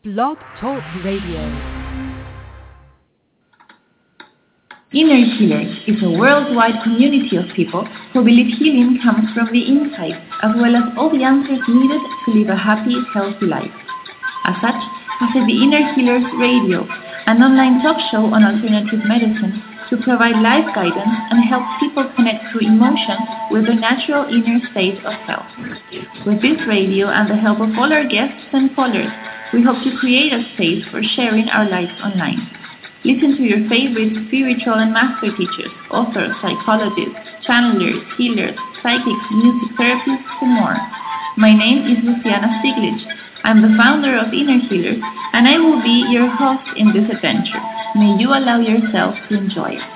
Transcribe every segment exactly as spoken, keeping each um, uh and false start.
Blog Talk Radio. Inner Healers is a worldwide community of people who believe healing comes from the inside, as well as all the answers needed to live a happy, healthy life. As such, we have the Inner Healers Radio, an online talk show on alternative medicine to provide life guidance and help people connect through emotion with their natural inner state of health. With this radio and the help of all our guests and callers, we hope to create a space for sharing our lives online. Listen to your favorite spiritual and master teachers, authors, psychologists, channelers, healers, psychics, music therapists, and more. My name is Luciana Stiglitz. I'm the founder of Inner Healers, and I will be your host in this adventure. May you allow yourself to enjoy it.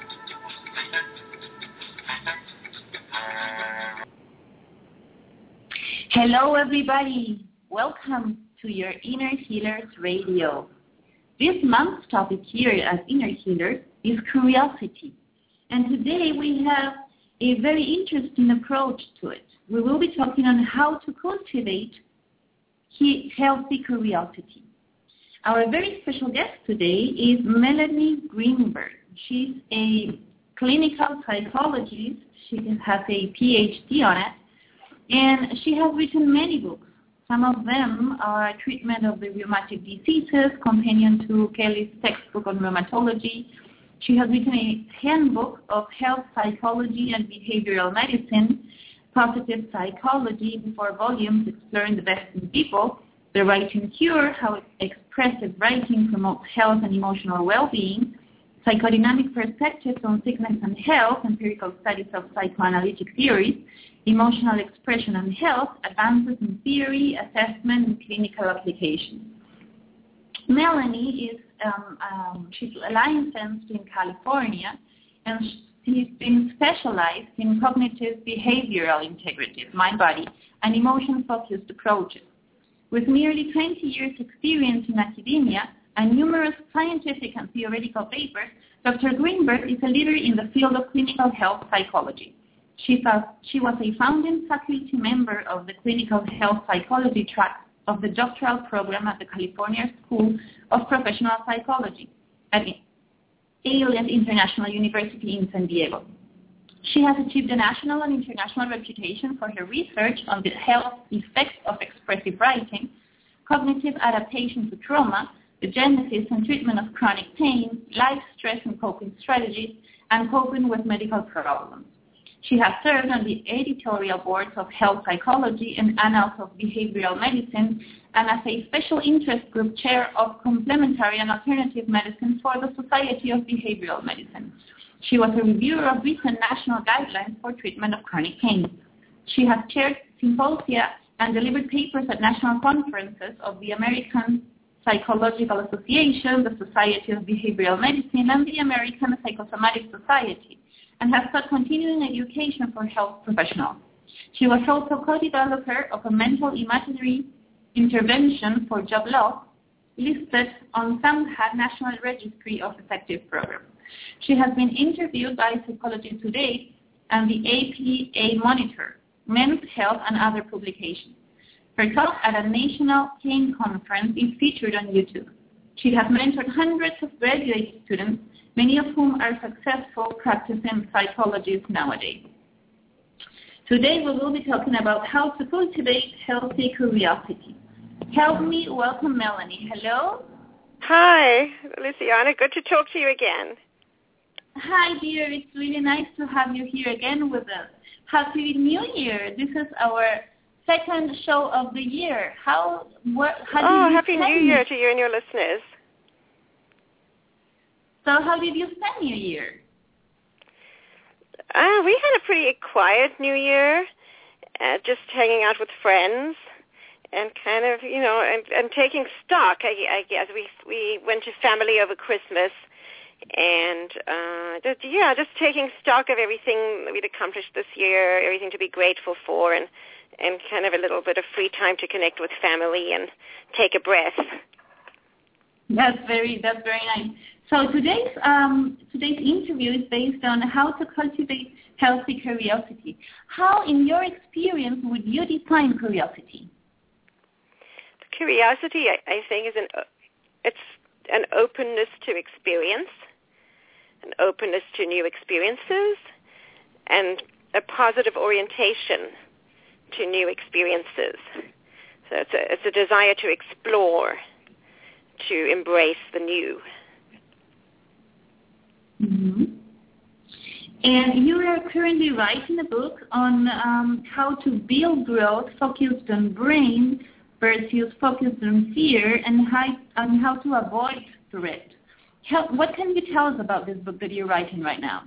Hello, everybody. Welcome to your Inner Healers Radio. This month's topic here at Inner Healers is curiosity. And today we have a very interesting approach to it. We will be talking on how to cultivate healthy curiosity. Our very special guest today is Melanie Greenberg. She's a clinical psychologist. She has a P H D on it. And she has written many books. Some of them are Treatment of the Rheumatic Diseases, companion to Kelly's textbook on rheumatology. She has written a handbook of health psychology and behavioral medicine, Positive Psychology, four volumes exploring the best in people, The Writing Cure, how expressive writing promotes health and emotional well-being, Psychodynamic Perspectives on Sickness and Health, empirical studies of psychoanalytic theories, Emotional Expression and Health, Advances in Theory, Assessment, and Clinical Application. Melanie is, um, um, she's licensed in California, and she's been specialized in cognitive behavioral integrative, mind, body, and emotion-focused approaches. With nearly twenty years experience in academia and numerous scientific and theoretical papers, Doctor Greenberg is a leader in the field of clinical health psychology. She, she was a founding faculty member of the Clinical Health Psychology track of the doctoral program at the California School of Professional Psychology at Alias International University in San Diego. She has achieved a national and international reputation for her research on the health effects of expressive writing, cognitive adaptation to trauma, the genesis and treatment of chronic pain, life stress and coping strategies, and coping with medical problems. She has served on the editorial boards of Health Psychology and Annals of Behavioral Medicine, and as a special interest group chair of Complementary and Alternative Medicine for the Society of Behavioral Medicine. She was a reviewer of recent national guidelines for treatment of chronic pain. She has chaired symposia and delivered papers at national conferences of the American Psychological Association, the Society of Behavioral Medicine, and the American Psychosomatic Society, and has taught continuing education for health professionals. She was also co-developer of a mental imaginary intervention for job loss listed on SAMHSA National Registry of Effective Programs. She has been interviewed by Psychology Today and the A P A Monitor, Men's Health, and other publications. Her talk at a national pain conference is featured on YouTube. She has mentored hundreds of graduate students, many of whom are successful practicing psychologists nowadays. Today we will be talking about how to cultivate healthy curiosity. Help me welcome Melanie. Hello. Hi, Luciana. Good to talk to you again. Hi, dear. It's really nice to have you here again with us. Happy New Year. This is our second show of the year. How, what, how oh, did you Happy New Year to you and your listeners. So how did you spend New Year? Uh, we had a pretty quiet New Year, uh, just hanging out with friends and kind of, you know, and, and taking stock, I, I guess. We we went to family over Christmas and, uh, just, yeah, just taking stock of everything we'd accomplished this year, everything to be grateful for, and, and kind of a little bit of free time to connect with family and take a breath. That's very, that's very nice. So today's um, today's interview is based on how to cultivate healthy curiosity. How, in your experience, would you define curiosity? curiosity, I, I think, is an it's an openness to experience, an openness to new experiences, and a positive orientation to new experiences. So it's a, it's a desire to explore, to embrace the new. Mm-hmm. And you are currently writing a book on um, how to build growth focused on brain versus focused on fear, and how, and how to avoid threat. How, what can you tell us about this book that you're writing right now?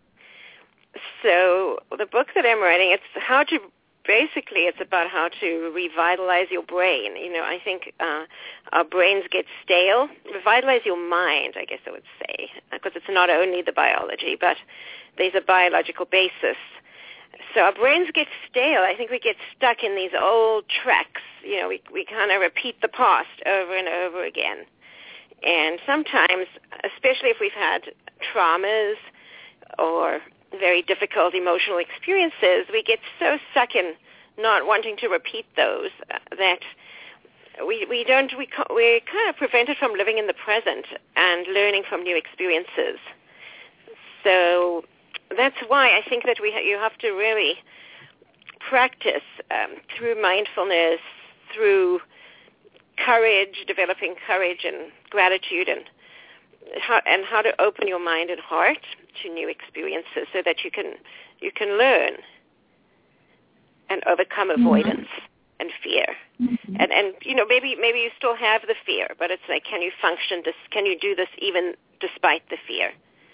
So the book that I'm writing, it's how to, basically it's about how to revitalize your brain. You know, I think uh, our brains get stale. Revitalize your mind, I guess I would say, because it's not only the biology, but there's a biological basis. So our brains get stale. I think we get stuck in these old tracks. You know, we, we kind of repeat the past over and over again. And sometimes, especially if we've had traumas or very difficult emotional experiences, we get so stuck in not wanting to repeat those uh, that we we don't we we're kind of prevented from living in the present and learning from new experiences. So that's why I think that we ha- you have to really practice um, through mindfulness, through courage, developing courage and gratitude, and how, and how to open your mind and heart to new experiences so that you can you can learn and overcome avoidance mm-hmm. and fear. Mm-hmm. And and you know maybe maybe you still have the fear, but it's like, can you function this? Can you do this even despite the fear?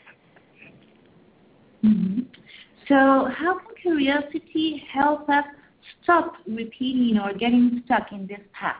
Mm-hmm. So how can curiosity help us stop repeating or getting stuck in this past?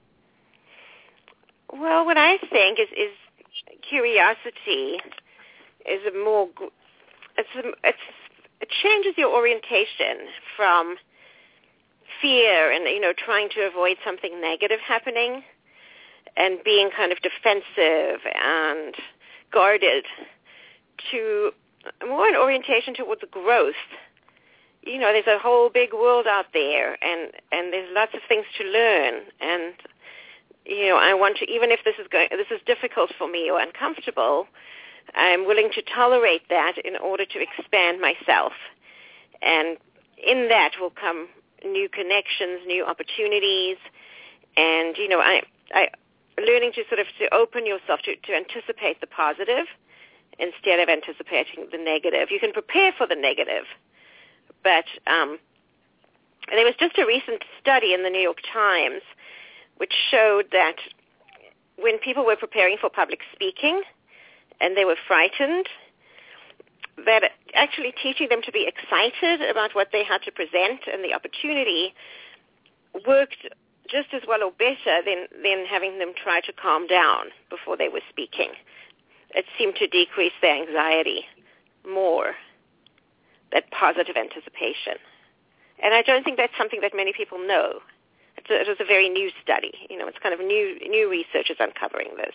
Well, what I think is is curiosity is a more it's a, it's it changes your orientation from fear and you know trying to avoid something negative happening and being kind of defensive and guarded to more an orientation towards growth. You know, there's a whole big world out there, and and there's lots of things to learn, and you know, I want to, even if this is going, this is difficult for me or uncomfortable, I'm willing to tolerate that in order to expand myself. And in that will come new connections, new opportunities, and, you know, I, I learning to sort of to open yourself to, to anticipate the positive instead of anticipating the negative. You can prepare for the negative, but um, there was just a recent study in the New York Times which showed that when people were preparing for public speaking and they were frightened, that actually teaching them to be excited about what they had to present and the opportunity worked just as well or better than, than having them try to calm down before they were speaking. It seemed to decrease their anxiety more, that positive anticipation. And I don't think that's something that many people know. It's a, it was a very new study. You know, it's kind of new new research is uncovering this.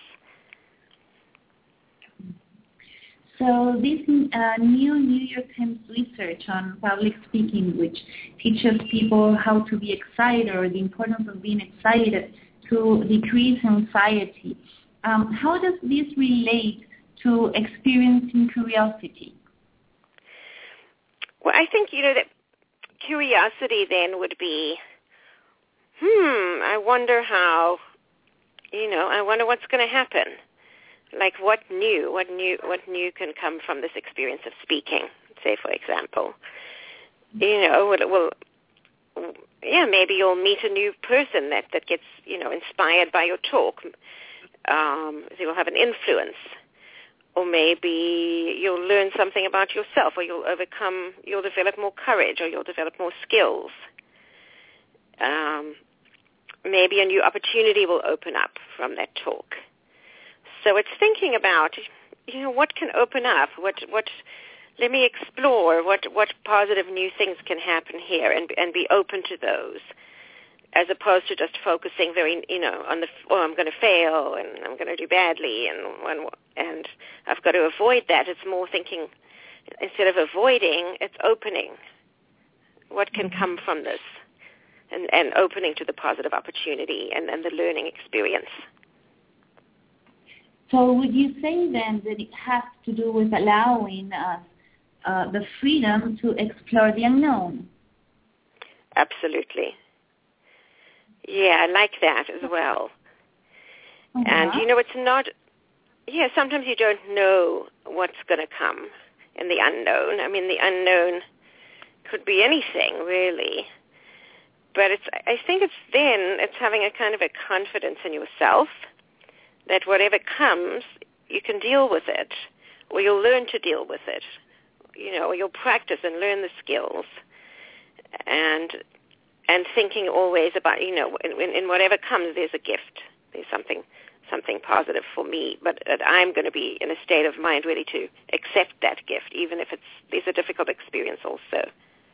So this uh, new New York Times research on public speaking, which teaches people how to be excited or the importance of being excited to decrease anxiety, um, how does this relate to experiencing curiosity? Well, I think, you know, that curiosity then would be, hmm, I wonder how, you know, I wonder what's going to happen. Like what new, what new, what new can come from this experience of speaking, say, for example. You know, well, well yeah, maybe you'll meet a new person that, that gets, you know, inspired by your talk. Um, so you'll have an influence. Or maybe you'll learn something about yourself, or you'll overcome, you'll develop more courage, or you'll develop more skills. Um, maybe a new opportunity will open up from that talk. So it's thinking about, you know, what can open up, what, what, let me explore what, what positive new things can happen here and, and be open to those, as opposed to just focusing very, you know, on the, oh, I'm going to fail and I'm going to do badly and, and, and I've got to avoid that. It's more thinking, instead of avoiding, it's opening. What can come from this? and, and opening to the positive opportunity and, and the learning experience. So would you say then that it has to do with allowing us uh, the freedom to explore the unknown? Absolutely. Yeah, I like that as well. Uh-huh. And, you know, it's not, yeah, sometimes you don't know what's going to come in the unknown. I mean, the unknown could be anything, really. But it's, I think it's then, it's having a kind of a confidence in yourself that whatever comes, you can deal with it, or you'll learn to deal with it, you know, or you'll practice and learn the skills, and and thinking always about, you know, in, in whatever comes, there's a gift, there's something something positive for me, but that I'm going to be in a state of mind ready to accept that gift, even if it's there's a difficult experience also.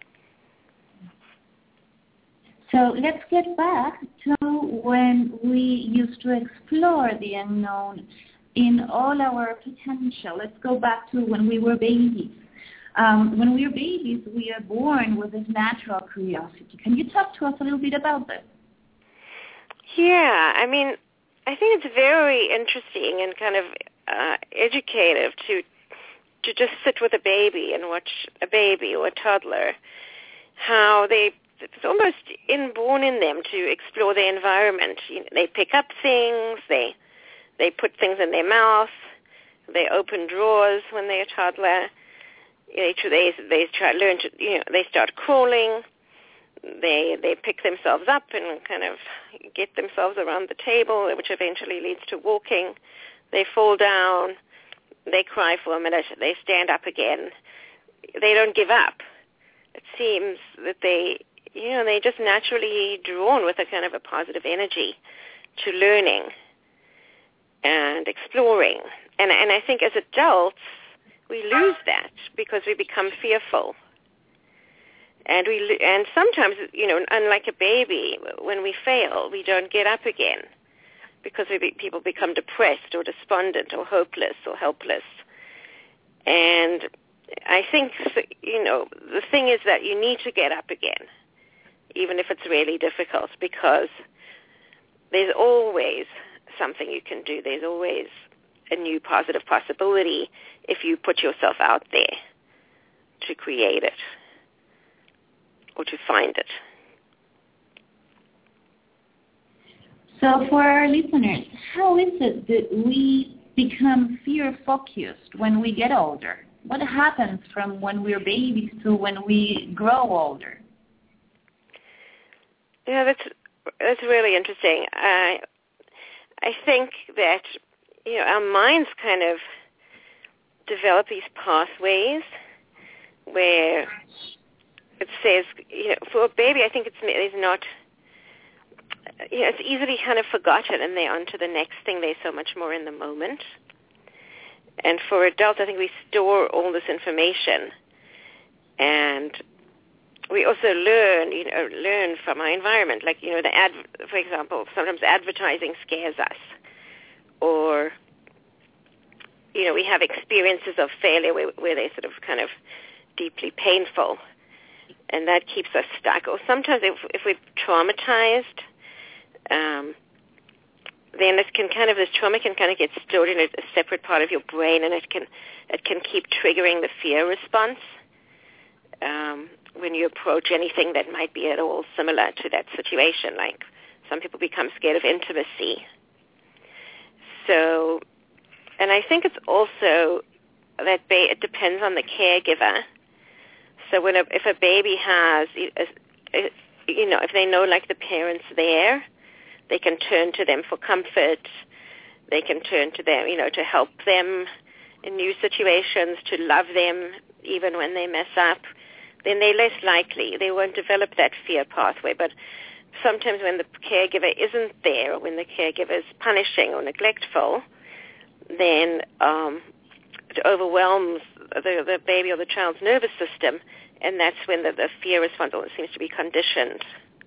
So let's get back to when we used to explore the unknown in all our potential. Let's go back to when we were babies. Um, when we are babies, we are born with this natural curiosity. Can you talk to us a little bit about this? Yeah, I mean, I think it's very interesting and kind of uh, educative to to just sit with a baby and watch a baby or a toddler, how they it's almost inborn in them to explore their environment. You know, they pick up things, they they put things in their mouth, they open drawers when they're a toddler. They they they try learn to you know they start crawling. They they pick themselves up and kind of get themselves around the table, which eventually leads to walking. They fall down. They cry for a minute. They stand up again. They don't give up. It seems that they you know they're just naturally drawn with a kind of a positive energy to learning and exploring. And and I think as adults we lose that because we become fearful. And we and sometimes, you know, unlike a baby, when we fail, we don't get up again because we be, people become depressed or despondent or hopeless or helpless. And I think, you know, the thing is that you need to get up again, even if it's really difficult, because there's always something you can do. There's always a new positive possibility if you put yourself out there to create it or to find it. So for our listeners, how is it that we become fear-focused when we get older? What happens from when we're babies to when we grow older? Yeah, that's that's really interesting. I I think that you know our minds kind of develop these pathways where it says, you know, for a baby, I think it's, it's not, you know, it's easily kind of forgotten and they're on to the next thing. They're so much more in the moment. And for adults, I think we store all this information. And we also learn, you know, learn from our environment. Like, you know, the ad, for example, sometimes advertising scares us. Or, you know, we have experiences of failure where, where they're sort of kind of deeply painful. And that keeps us stuck. Or sometimes if, if we're traumatized, um, then it can kind of, this trauma can kind of get stored in a, a separate part of your brain, and it can it can keep triggering the fear response um, when you approach anything that might be at all similar to that situation. Like some people become scared of intimacy. So, and I think it's also that ba- it depends on the caregiver. So when a, if a baby has, you know, if they know like the parents there, they can turn to them for comfort. They can turn to them, you know, to help them in new situations, to love them even when they mess up. Then they're less likely. They won't develop that fear pathway. But sometimes when the caregiver isn't there, or when the caregiver is punishing or neglectful, then um, it overwhelms the, the baby or the child's nervous system, and that's when the, the fear response seems to be conditioned.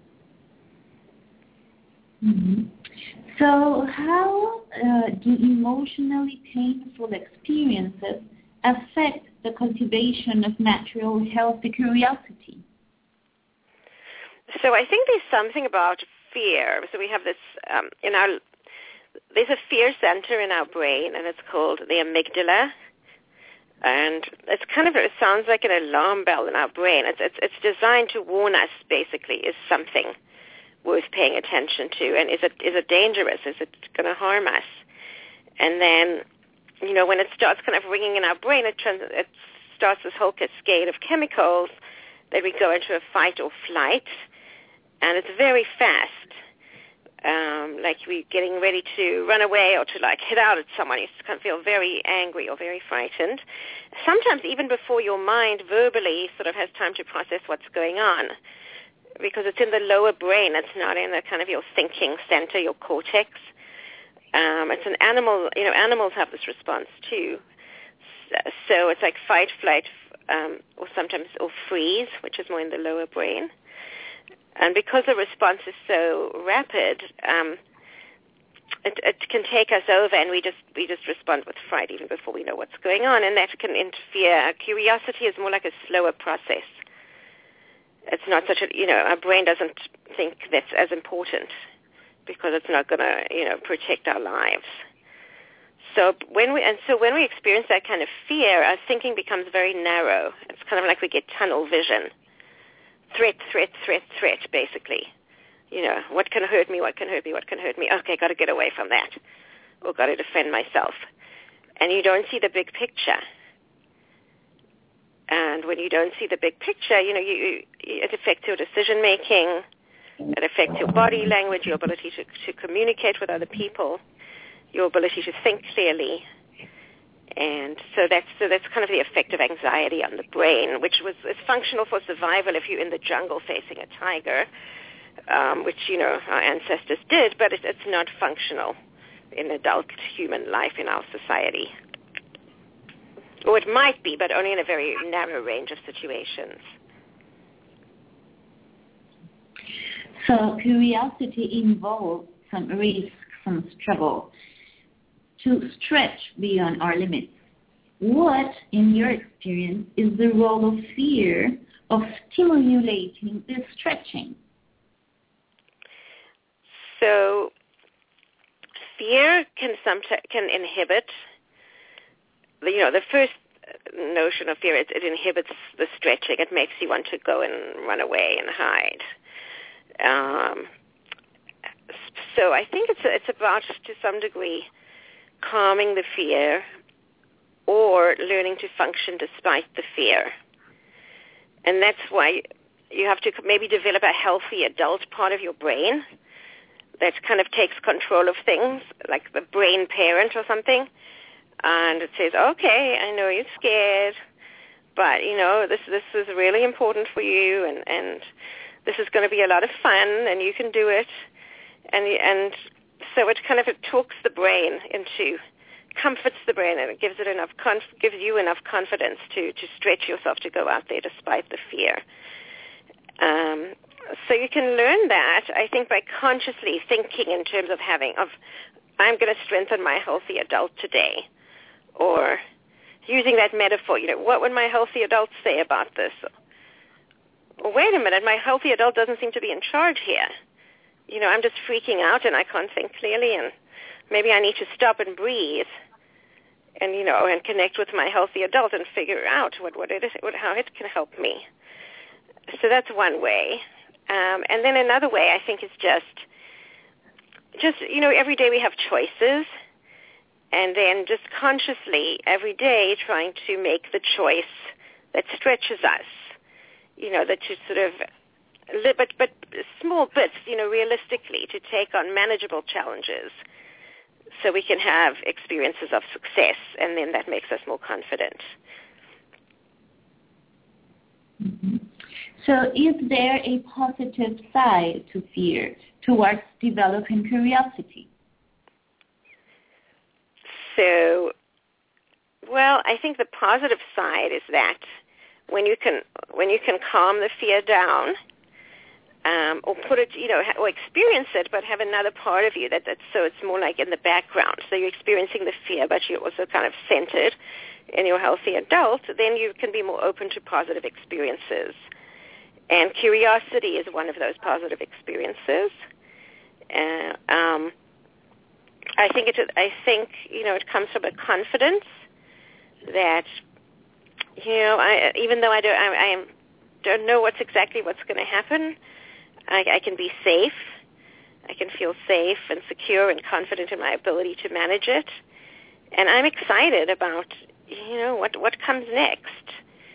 Mm-hmm. So how uh, do emotionally painful experiences affect the cultivation of natural healthy curiosity? So I think there's something about fear. So we have this um, in our, there's a fear center in our brain, and it's called the amygdala. And it's kind of, it sounds like an alarm bell in our brain. It's, it's, it's designed to warn us, basically, is something worth paying attention to, and is it, is it dangerous? Is it going to harm us? And then, you know, when it starts kind of ringing in our brain, it, trans- it starts this whole cascade of chemicals that we go into a fight or flight, and it's very fast. Um, like we're getting ready to run away or to like hit out at someone. You kind of feel very angry or very frightened. Sometimes even before your mind verbally sort of has time to process what's going on, because it's in the lower brain. It's not in the kind of your thinking center, your cortex. Um, it's an animal, you know, animals have this response too. So it's like fight, flight, um, or sometimes, or freeze, which is more in the lower brain. And because the response is so rapid, um, it, it can take us over, and we just we just respond with fright even before we know what's going on, and that can interfere. Curiosity is more like a slower process. It's not such a, you know, our brain doesn't think that's as important because it's not going to, you know, protect our lives. So when we and so when we experience that kind of fear, our thinking becomes very narrow. It's kind of like we get tunnel vision. Threat, threat, threat, threat, basically. You know, what can hurt me, what can hurt me, what can hurt me? Okay, got to get away from that. Or got to defend myself. And you don't see the big picture. And when you don't see the big picture, you know, you, you, it affects your decision-making. It affects your body language, your ability to, to communicate with other people, your ability to think clearly. And so that's so that's kind of the effect of anxiety on the brain, which was is functional for survival if you're in the jungle facing a tiger, um, which, you know, our ancestors did, but it, it's not functional in adult human life in our society. Or it might be, but only in a very narrow range of situations. So curiosity involves some risk, some struggle to stretch beyond our limits. What, in your experience, is the role of fear of stimulating this stretching? So fear can sometimes can inhibit. You know, the first notion of fear, it, it inhibits the stretching. It makes you want to go and run away and hide. Um, so I think it's it's about, to some degree, calming the fear or learning to function despite the fear. And that's why you have to maybe develop a healthy adult part of your brain that kind of takes control of things, like the brain parent or something. And it says, okay, I know you're scared, but, you know, this this is really important for you, and, and this is going to be a lot of fun, and you can do it. And and so it kind of it talks the brain into, comforts the brain, and it gives it enough conf- gives you enough confidence to, to stretch yourself to go out there despite the fear. Um, so you can learn that, I think, by consciously thinking in terms of having, of, I'm going to strengthen my healthy adult today. Or using that metaphor, you know, what would my healthy adult say about this? Or wait a minute, my healthy adult doesn't seem to be in charge here. You know, I'm just freaking out and I can't think clearly, and maybe I need to stop and breathe and, you know, and connect with my healthy adult and figure out what, what it is, what, how it can help me. So that's one way. Um, and then another way, I think, is just, just, you know, every day we have choices. And then just consciously every day trying to make the choice that stretches us, you know, that you sort of, but, but small bits, you know, realistically to take on manageable challenges so we can have experiences of success, and then that makes us more confident. Mm-hmm. So is there a positive side to fear towards developing curiosity? So, well, I think the positive side is that when you can when you can calm the fear down, um, or put it, you know, or experience it, but have another part of you that that's so it's more like in the background. So you're experiencing the fear, but you're also kind of centered in your healthy adult. Then you can be more open to positive experiences, And curiosity is one of those positive experiences. Uh, um, I think it. I think you know it comes from a confidence that you know. I, even though I don't, I, I don't know what's exactly what's going to happen, I, I can be safe. I can feel safe and secure and confident in my ability to manage it, and I'm excited about you know what what comes next.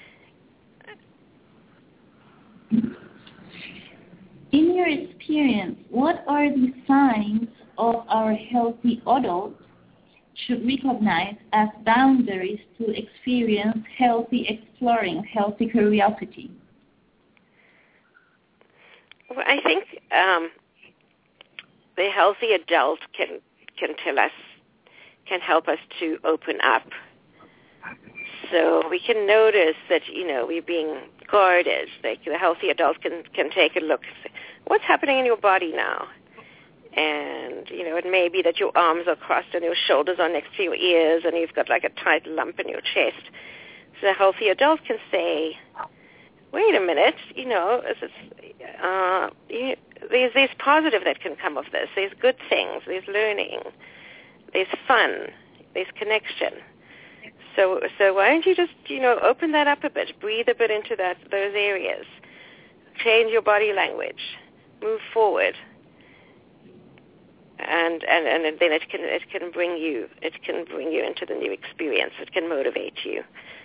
In your experience, what are the signs of our healthy adults should recognize as boundaries to experience healthy exploring, healthy curiosity? Well, I think um, the healthy adult can can tell us, can help us to open up. So we can notice that, you know, we're being guarded. Like the healthy adult can, can take a look. What's happening in your body now? And, you know, it may be that your arms are crossed and your shoulders are next to your ears and you've got like a tight lump in your chest. So the healthy adult can say, wait a minute, you know, is this, uh, you, there's, there's positive that can come of this. There's good things. There's learning. There's fun. There's connection. So, so why don't you just, you know, open that up a bit, breathe a bit into that those areas, change your body language, move forward, and and, and then it can it can bring you it can bring you into the new experience. It can motivate you.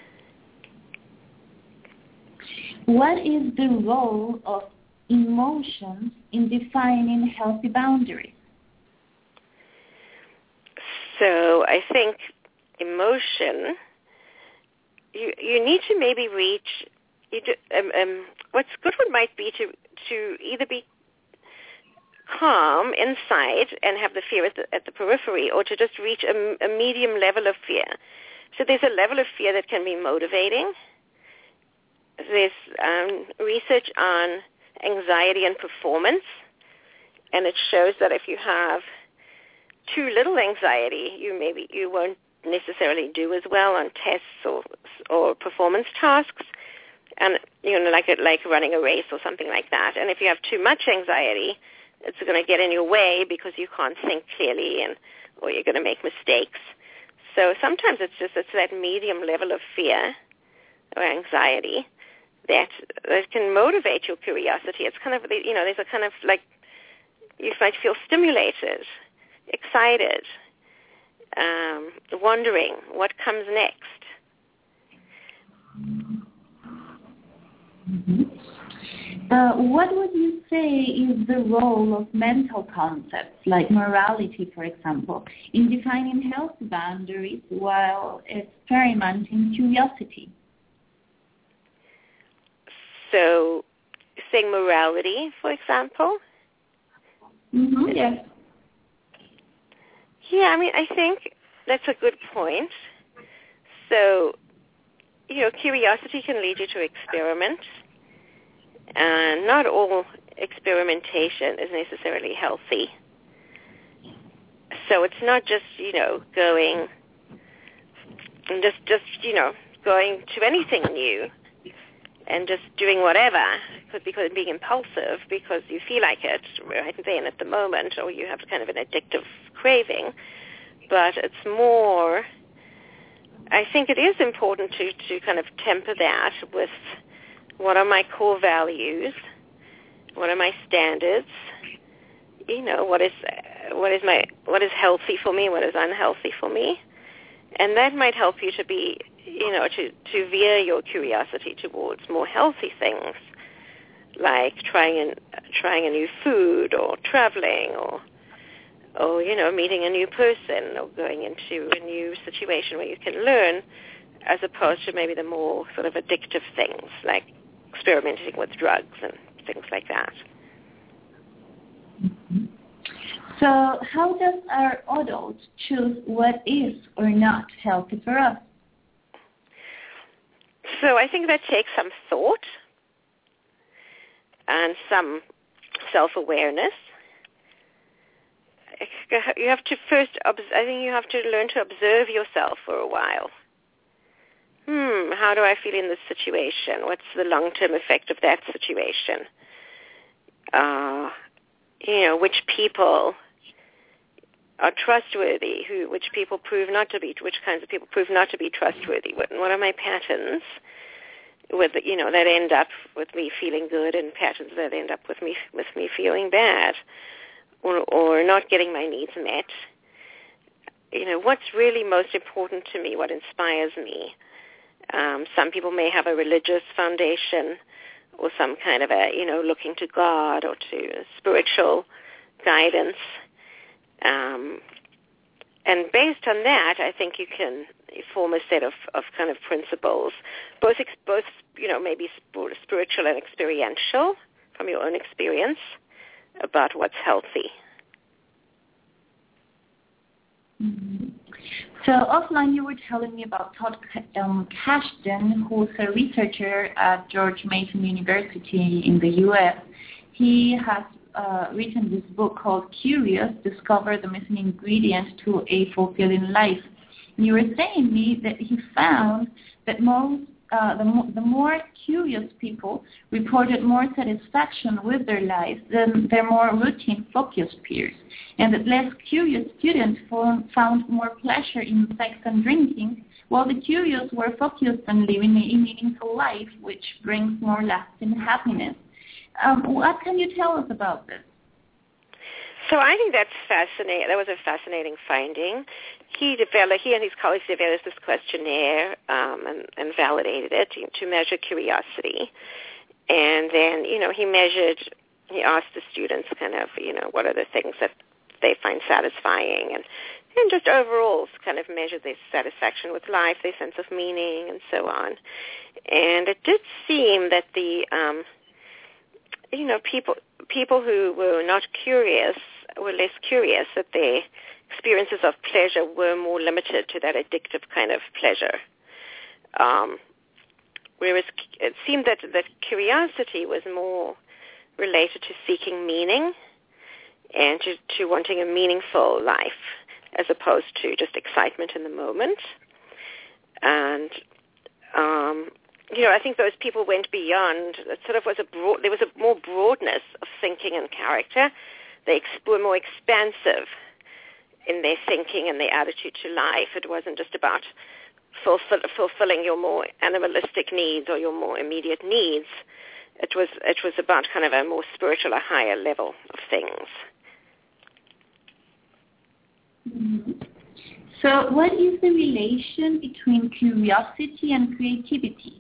What is the role of emotions in defining healthy boundaries? So I think emotion, you you need to maybe reach, you do, um, um, what's good one might be to, to either be calm inside and have the fear at the, at the periphery, or to just reach a, a medium level of fear. So there's a level of fear that can be motivating. There's um, research on anxiety and performance, and it shows that if you have too little anxiety, you maybe you won't necessarily do as well on tests or or performance tasks, and you know, like a, like running a race or something like that. And if you have too much anxiety, it's going to get in your way because you can't think clearly, and or you're going to make mistakes. So sometimes it's just it's that medium level of fear or anxiety that that can motivate your curiosity. It's kind of, you know, there's a kind of like you might feel stimulated, excited, um, wondering what comes next. Mm-hmm. Uh, what would you say is the role of mental concepts like morality, for example, in defining health boundaries while experimenting curiosity? So, saying morality, for example? Mm-hmm, yes. Yeah, I mean, I think that's a good point. So, you know, curiosity can lead you to experiment. And not all experimentation is necessarily healthy. So it's not just, you know, going, just, just you know, going to anything new and just doing whatever, because being impulsive because you feel like it right then at the moment, or you have kind of an addictive craving. But it's more, I think it is important to, to kind of temper that with what are my core values, what are my standards, you know, what is what is my what is healthy for me, what is unhealthy for me, and that might help you to be, you know, to, to veer your curiosity towards more healthy things, like trying an, trying a new food, or traveling, or or you know, meeting a new person, or going into a new situation where you can learn, as opposed to maybe the more sort of addictive things like experimenting with drugs and things like that. Mm-hmm. So how does our adults choose what is or not healthy for us? So I think that takes some thought and some self-awareness. You have to first, I think you have to learn to observe yourself for a while. hmm, how do I feel in this situation? What's the long-term effect of that situation? Uh, you know, which people are trustworthy, who, which people prove not to be, which kinds of people prove not to be trustworthy. What, what are my patterns with, you know, that end up with me feeling good, and patterns that end up with me with me feeling bad, or, or not getting my needs met? You know, what's really most important to me, what inspires me? Um, some people may have a religious foundation, or some kind of a, you know, looking to God or to spiritual guidance. Um, and based on that, I think you can form a set of, of kind of principles, both, ex- both you know, maybe sp- spiritual and experiential from your own experience about what's healthy. Mm-hmm. So offline, you were telling me about Todd um, Kashdan, who's a researcher at George Mason University in the U S. He has uh, written this book called Curious, Discover the Missing Ingredient to a Fulfilling Life. And you were saying to me that he found that most Uh, the, mo- the more curious people reported more satisfaction with their lives than their more routine-focused peers, and that less curious students found, found more pleasure in sex and drinking, while the curious were focused on living a meaningful life, which brings more lasting happiness. Um, what can you tell us about this? So I think that's fascinating. That was a fascinating finding. He developed, he and his colleagues developed this questionnaire um, and, and validated it to, to measure curiosity. And then, you know, he measured, he asked the students kind of, you know, what are the things that they find satisfying, and, and just overall kind of measure their satisfaction with life, their sense of meaning, and so on. And it did seem that the, um, you know, people people who were not curious were less curious, that their experiences of pleasure were more limited to that addictive kind of pleasure. Um, whereas it seemed that, that curiosity was more related to seeking meaning and to, to wanting a meaningful life, as opposed to just excitement in the moment. And um, you know, I think those people went beyond. It sort of was a broad, there was a more broadness of thinking and character. They ex- were more expansive in their thinking and their attitude to life. It wasn't just about fulfill, fulfilling your more animalistic needs or your more immediate needs. It was it was about kind of a more spiritual, a higher level of things. Mm-hmm. So what is the relation between curiosity and creativity?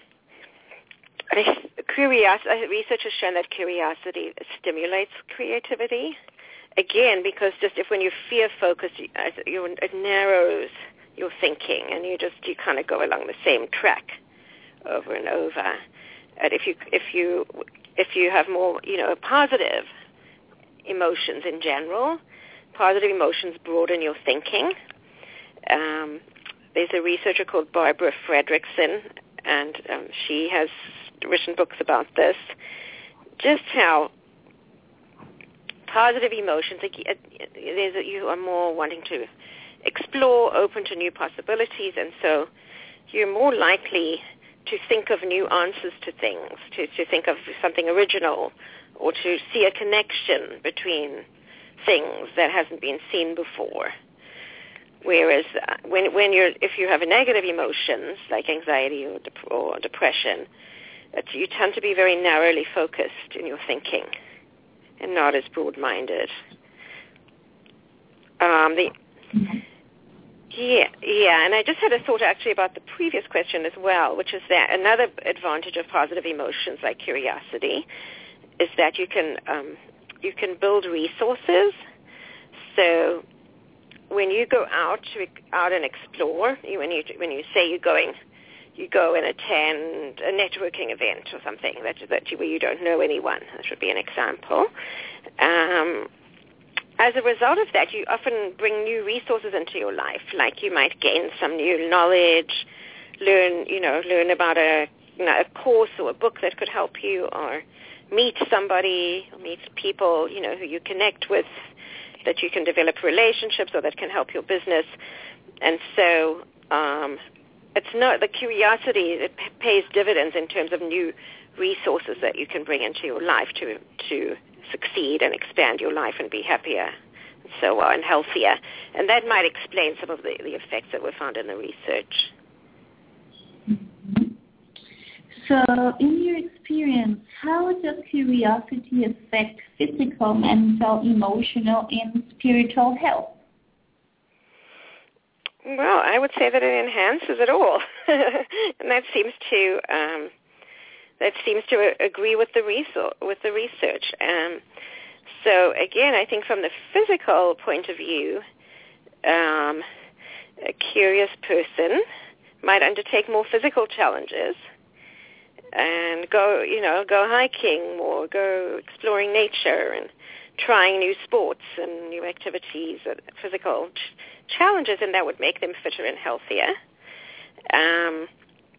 Curiosity, research has shown that curiosity stimulates creativity. Again, because just if when you fear focus, you, it narrows your thinking, and you just you kind of go along the same track over and over. And if you if you if you have more, you know, positive emotions in general, positive emotions broaden your thinking. Um, there's a researcher called Barbara Fredrickson, and um, she has written books about this, just how positive emotions, you are more wanting to explore, open to new possibilities, and so you're more likely to think of new answers to things, to, to think of something original, or to see a connection between things that hasn't been seen before. Whereas uh, when when you're if you have negative emotions like anxiety or, dep- or depression, it's, you tend to be very narrowly focused in your thinking and not as broad-minded. Um, the yeah yeah, and I just had a thought actually about the previous question as well, which is that another advantage of positive emotions like curiosity is that you can um, you can build resources. So when you go out to out and explore, you, when you when you say you're going, you go and attend a networking event or something that that you, where you don't know anyone. That would be an example. Um, as a result of that, you often bring new resources into your life. Like you might gain some new knowledge, learn you know learn about a you know, a course or a book that could help you, or meet somebody, or meet people you know who you connect with, that you can develop relationships or that can help your business. And so um, it's not the curiosity. It p- pays dividends in terms of new resources that you can bring into your life to to succeed and expand your life and be happier and so on, and healthier. And that might explain some of the, the effects that were found in the research. Mm-hmm. So in your experience, how does curiosity affect physical, mental, emotional, and spiritual health? Well, I would say that it enhances it all. And that seems to um, that seems to agree with the research. With the research. Um, so again, I think from the physical point of view, um, a curious person might undertake more physical challenges and go, you know, go hiking or go exploring nature and trying new sports and new activities, and physical ch- challenges, and that would make them fitter and healthier. Um,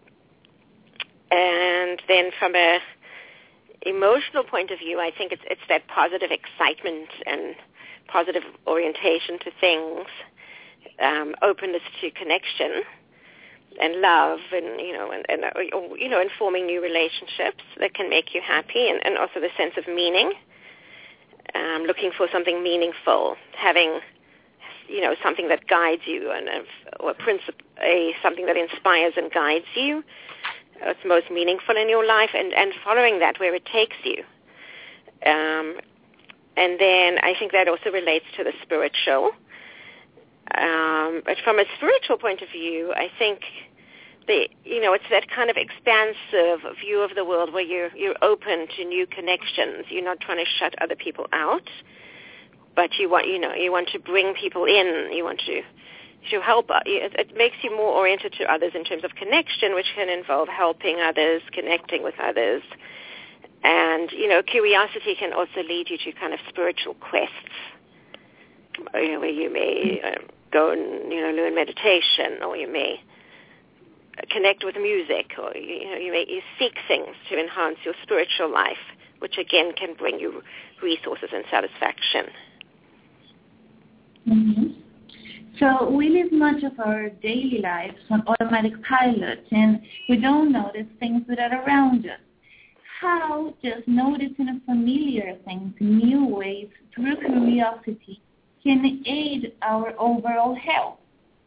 And then from a emotional point of view, I think it's it's that positive excitement and positive orientation to things, um, openness to connection and love, and you know, and, and uh, you know, and forming new relationships that can make you happy, and, and also the sense of meaning, um, looking for something meaningful, having you know something that guides you, and a, or a principle, a something that inspires and guides you. It's most meaningful in your life, and, and following that where it takes you. Um, and then I think that also relates to the spiritual. Um, but from a spiritual point of view, I think the you know it's that kind of expansive view of the world where you're you're open to new connections. You're not trying to shut other people out, but you want you know you want to bring people in. You want to. to help. It, it makes you more oriented to others in terms of connection, which can involve helping others, connecting with others. And, you know, curiosity can also lead you to kind of spiritual quests, you know, where you may uh, go and, you know, learn meditation, or you may connect with music, or, you know, you may you seek things to enhance your spiritual life, which, again, can bring you resources and satisfaction. Mm-hmm. So we live much of our daily lives on automatic pilot, and we don't notice things that are around us. How does noticing a familiar things in new ways through curiosity can aid our overall health?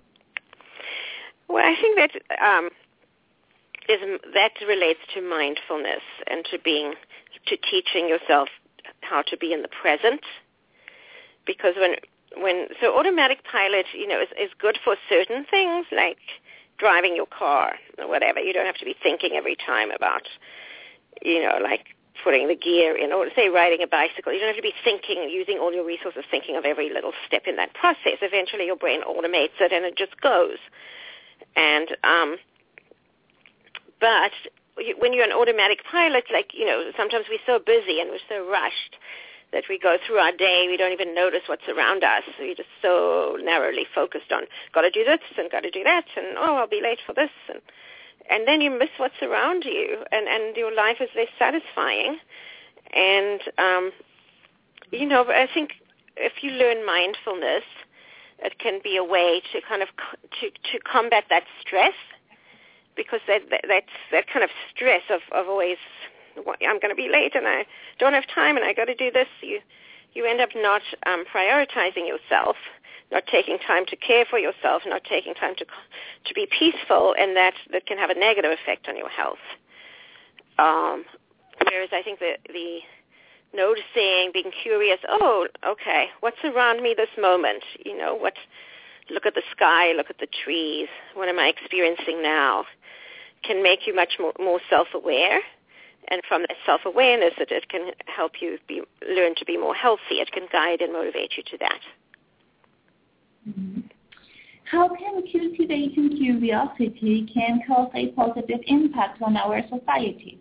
Well, I think that um, is that relates to mindfulness and to being to teaching yourself how to be in the present, because when When so automatic pilot, you know, is, is good for certain things like driving your car or whatever. You don't have to be thinking every time about, you know, like putting the gear in, or say riding a bicycle. You don't have to be thinking, using all your resources, thinking of every little step in that process. Eventually, your brain automates it and it just goes. And um, but when you're an automatic pilot, like you know, sometimes we're so busy and we're so rushed that we go through our day, we don't even notice what's around us. We're just so narrowly focused on, got to do this and got to do that, and, oh, I'll be late for this. And and then you miss what's around you, and, and your life is less satisfying. And, um, you know, I think if you learn mindfulness, it can be a way to kind of to, to combat that stress, because that, that, that's that kind of stress of, of always, I'm going to be late and I don't have time and I got to do this. You you end up not um, prioritizing yourself, not taking time to care for yourself, not taking time to to be peaceful, and that, that can have a negative effect on your health. Um, whereas I think that the noticing, being curious, oh, okay, what's around me this moment? You know, what? Look at the sky, look at the trees. What am I experiencing now? Can make you much more, more self-aware. And from that self-awareness, it, it can help you be, learn to be more healthy. It can guide and motivate you to that. Mm-hmm. How can cultivating curiosity can cause a positive impact on our society?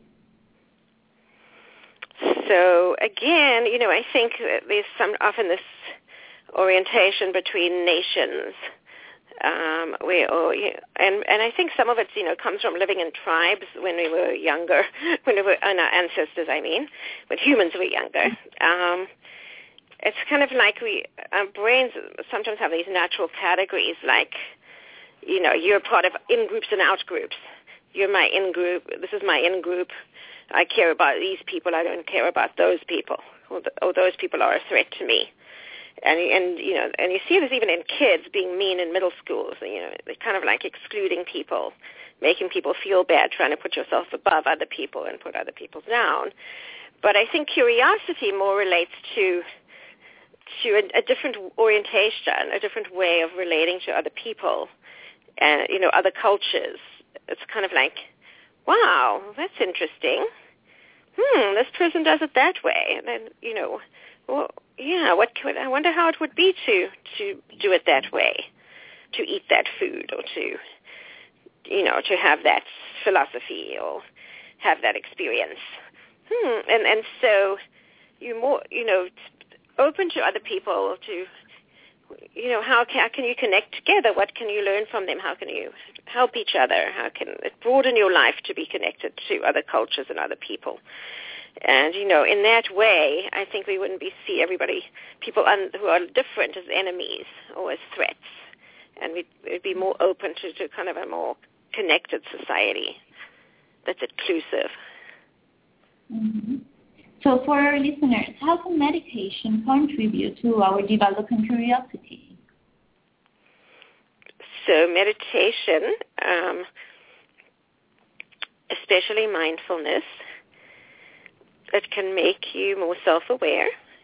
So again, you know, I think there's some often this orientation between nations. Um, we, oh, yeah, and and I think some of it, you know, comes from living in tribes when we were younger, when we were, and our ancestors, I mean, when humans were younger. Um, it's kind of like we, our brains sometimes have these natural categories, like you know, you're part of in-groups and out-groups. You're my in-group. This is my in-group. I care about these people. I don't care about those people. Or, the, or those people are a threat to me. And, and, you know, and you see this even in kids being mean in middle schools. You know, they're kind of like excluding people, making people feel bad, trying to put yourself above other people and put other people down. But I think curiosity more relates to to a, a different orientation, a different way of relating to other people and, you know, other cultures. It's kind of like, wow, that's interesting. Hmm, this person does it that way. And then, you know, well, yeah, what could, I wonder how it would be to, to do it that way, to eat that food or to, you know, to have that philosophy or have that experience. Hmm, and, and so you're more, you know, open to other people, to, you know, how can, how can you connect together? What can you learn from them? How can you help each other? How can it broaden your life to be connected to other cultures and other people? And, you know, in that way, I think we wouldn't be see everybody, people un, who are different as enemies or as threats. And we'd, we'd be more open to, to kind of a more connected society that's inclusive. Mm-hmm. So for our listeners, how can meditation contribute to our developing curiosity? So meditation, um, especially mindfulness, it can make you more self-aware.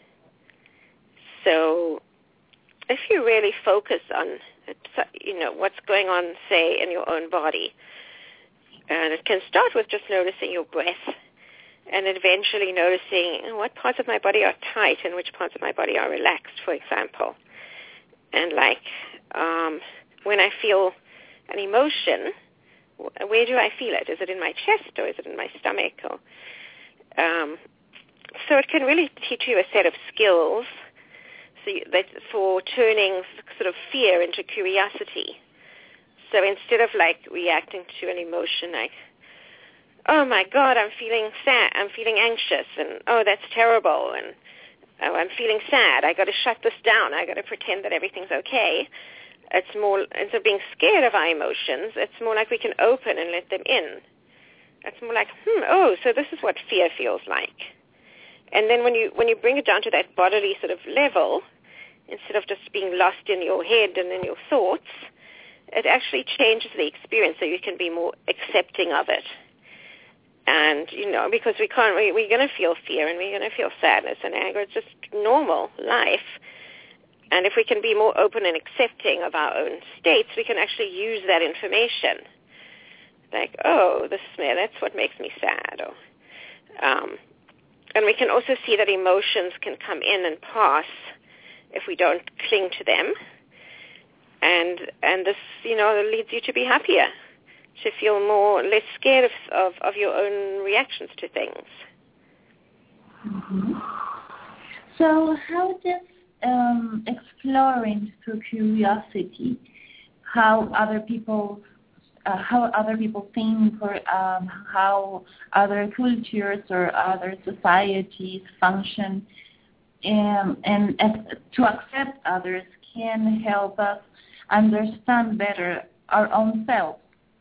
So if you really focus on, you know, what's going on, say, in your own body, and it can start with just noticing your breath, and eventually noticing what parts of my body are tight and which parts of my body are relaxed, for example. And like um, when I feel an emotion, where do I feel it? Is it in my chest or is it in my stomach? Or, um, so it can really teach you a set of skills so you, that for turning sort of fear into curiosity. So instead of like reacting to an emotion like, oh my God, I'm feeling sad, I'm feeling anxious, and oh, that's terrible, and oh, I'm feeling sad, I got to shut this down, I got to pretend that everything's okay. It's more, instead of being scared of our emotions, it's more like we can open and let them in. It's more like, hmm, oh, so this is what fear feels like. And then when you when you bring it down to that bodily sort of level, instead of just being lost in your head and in your thoughts, it actually changes the experience so you can be more accepting of it. And, you know, because we can't, we, we're going to feel fear and we're going to feel sadness and anger. It's just normal life. And if we can be more open and accepting of our own states, we can actually use that information. Like, oh, this smell, that's what makes me sad. Or, um, and we can also see that emotions can come in and pass if we don't cling to them. And, and this, you know, leads you to be happier, to feel more, less scared of, of, of your own reactions to things. Mm-hmm. So how does um, exploring through curiosity, how other people, uh, how other people think, or um, how other cultures or other societies function, um, and, and to accept others can help us understand better our own selves?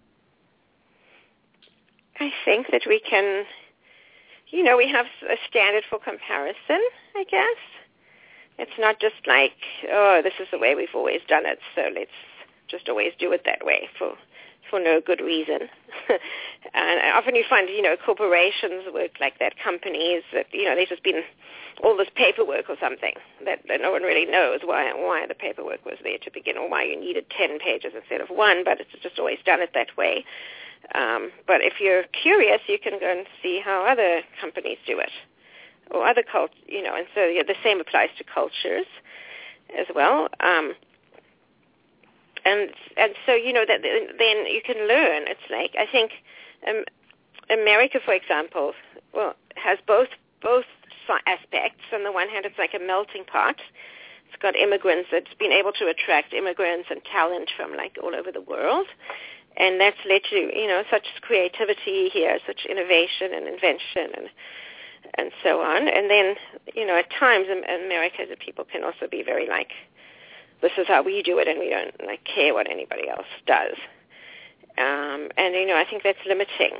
I think that we can, you know, we have a standard for comparison, I guess. It's not just like, oh, this is the way we've always done it, so let's just always do it that way for for no good reason. And often you find, you know, corporations work like that, companies that, you know, there's just been all this paperwork or something that, that no one really knows why why the paperwork was there to begin or why you needed ten pages instead of one, but it's just always done it that way. Um, but if you're curious, you can go and see how other companies do it, or other cult, you know. And so yeah, the same applies to cultures as well. Um, and and so you know that then you can learn. It's like I think um, America, for example, well has both both aspects. On the one hand, it's like a melting pot. It's got immigrants. It's been able to attract immigrants and talent from like all over the world. And that's led to, you know, such creativity here, such innovation and invention and and so on. And then, you know, at times America's people can also be very, like, this is how we do it, and we don't like care what anybody else does. Um, and you know, I think that's limiting.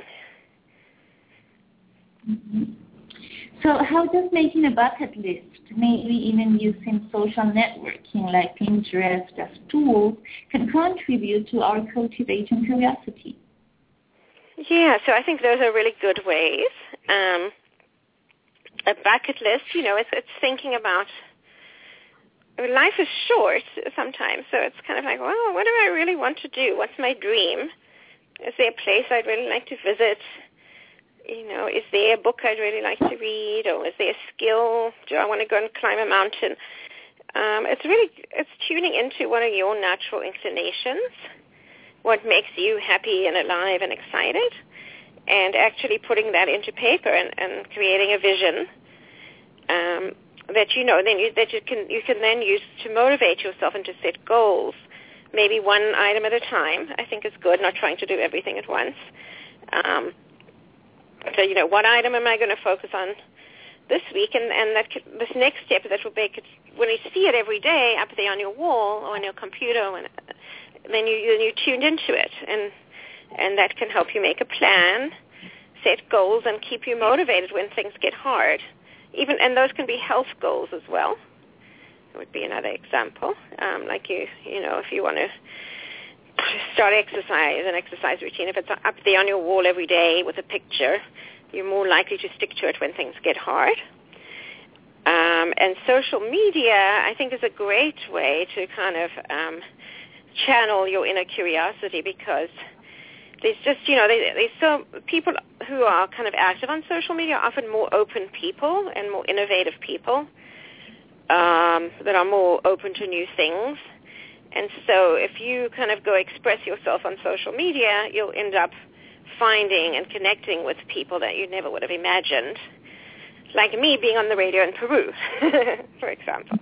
Mm-hmm. So how does making a bucket list, maybe even using social networking like Pinterest as tools, can contribute to our cultivating curiosity? Yeah, so I think those are really good ways. Um, a bucket list, you know, it's, it's thinking about, I mean, life is short sometimes, so it's kind of like, well, what do I really want to do? What's my dream? Is there a place I'd really like to visit? You know, is there a book I'd really like to read, or is there a skill? Do I want to go and climb a mountain? Um, it's really, it's tuning into what are your natural inclinations, what makes you happy and alive and excited, and actually putting that into paper and, and creating a vision um, that you know then you, that you can you can then use to motivate yourself and to set goals. Maybe one item at a time, I think is good. Not trying to do everything at once. Um, So, you know, what item am I going to focus on this week? And, and that could, this next step that will make it, when you see it every day up there on your wall or on your computer, when, then you, then you're tuned into it. And, and that can help you make a plan, set goals, and keep you motivated when things get hard. Even, and those can be health goals as well. That would be another example. Um, like you, you know, if you want to start exercise, an exercise routine. If it's up there on your wall every day with a picture, you're more likely to stick to it when things get hard. Um, and social media, I think, is a great way to kind of um, channel your inner curiosity, because there's just, you know, they, there's so people who are kind of active on social media are often more open people and more innovative people um, that are more open to new things. And so if you kind of go express yourself on social media, you'll end up finding and connecting with people that you never would have imagined, like me being on the radio in Peru, for example.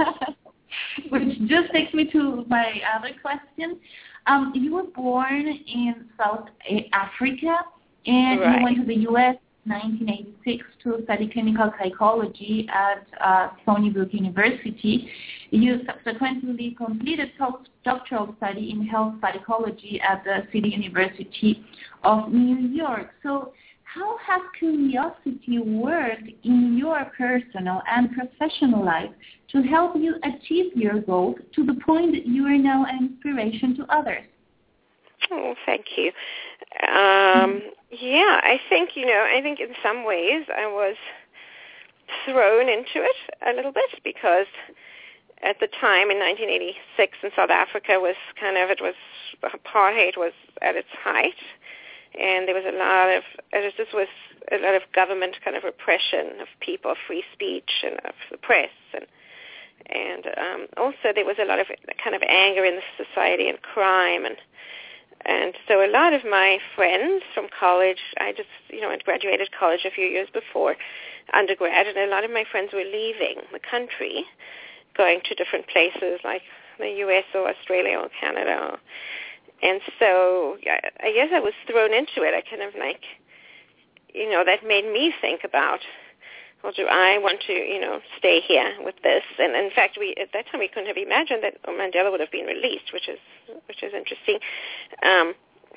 Which just takes me to my other question. Um, you were born in South Africa, and right. you went to the U S in nineteen eighty-six to study clinical psychology at uh, Stony Brook University. You subsequently completed postdoctoral study in health psychology at the City University of New York. So how has curiosity worked in your personal and professional life to help you achieve your goals to the point that you are now an inspiration to others? Oh, thank you. Um, yeah, I think, you know, I think in some ways I was thrown into it a little bit, because at the time in nineteen eighty-six in South Africa was kind of, it was, apartheid was at its height, and there was a lot of, it just was a lot of government kind of repression of people, of free speech and of the press, and and um, also there was a lot of kind of anger in the society and crime, and And so a lot of my friends from college, I just, you know, I graduated college a few years before undergrad, and a lot of my friends were leaving the country, going to different places like the U S or Australia or Canada. And so I guess I was thrown into it. I kind of like, you know, that made me think about, well, do I want to, you know, stay here with this? And in fact, we at that time we couldn't have imagined that Mandela would have been released, which is which is interesting. Um,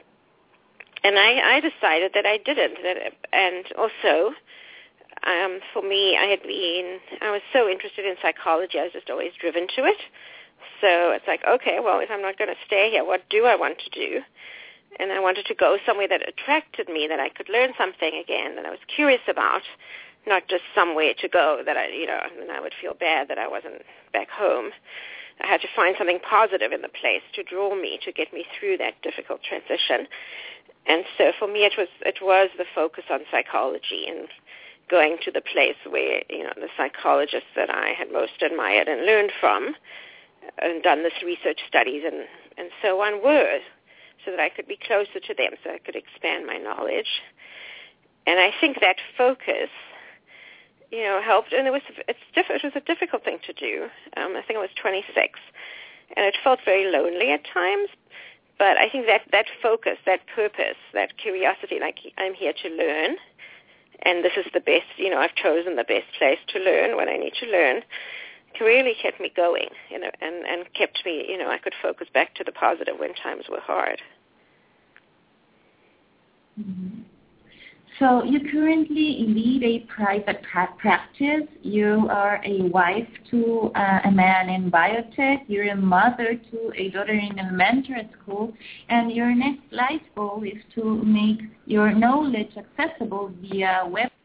and I, I decided that I didn't. That, and also, um, for me, I had been, I was so interested in psychology. I was just always driven to it. So it's like, okay, well, if I'm not going to stay here, what do I want to do? And I wanted to go somewhere that attracted me, that I could learn something again, that I was curious about. Not just somewhere to go that I, you know, and I would feel bad that I wasn't back home. I had to find something positive in the place to draw me, to get me through that difficult transition. And so for me, it was it was the focus on psychology and going to the place where, you know, the psychologists that I had most admired and learned from and done this research studies and, and so on were, so that I could be closer to them, so I could expand my knowledge. And I think that focus, you know, helped, and it was it's diff- it was a difficult thing to do. Um, I think I was twenty-six, and it felt very lonely at times. But I think that that focus, that purpose, that curiosity, like I'm here to learn, and this is the best, you know, I've chosen the best place to learn what I need to learn, really kept me going, you know, and, and kept me, you know, I could focus back to the positive when times were hard. Mm-hmm. So you currently lead a private pra- practice. You are a wife to uh, a man in biotech. You're a mother to a daughter in elementary school. And your next life goal is to make your knowledge accessible via web